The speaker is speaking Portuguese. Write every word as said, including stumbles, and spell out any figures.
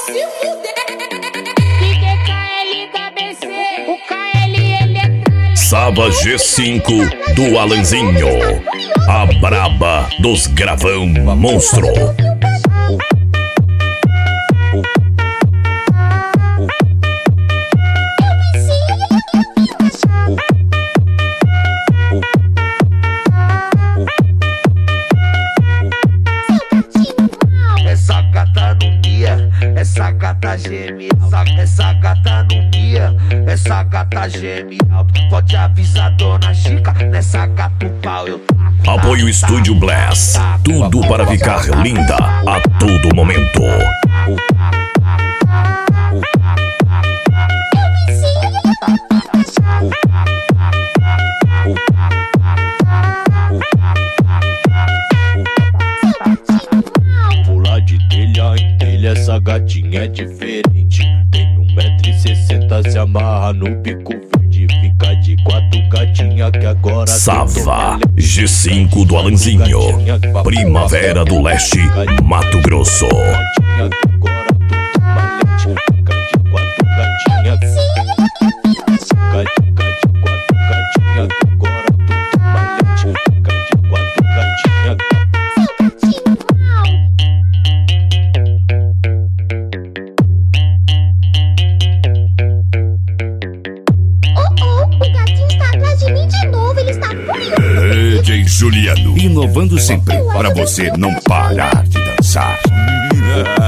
se fuder. Fique K L K B C, o K L ele é Saba G cinco do Alanzinho, a braba dos gravão monstro. Essa gata no mia, essa gata geme, essa, essa gata no mia, essa gata geme alto. Pode avisar dona Chica, nessa gata o pau eu taco. Apoio Estúdio Blast, tudo para ficar linda a todo momento. Pular de telha em telha, essa gatinha é diferente. Tem um metro e sessenta, se amarra no bico verde. Fica de quatro gatinha que agora Saba G cinco do Alanzinho, Primavera do Leste, Mato Grosso. Gatinha que agora tudo valente. Fica de quatro gatinha. Fica de, fica de quatro gatinha que agora tudo valente. Fica de quatro gatinha. O gatinho está atrás de mim de novo, ele está furioso. D J Juliano, inovando sempre pra você não parar de dançar.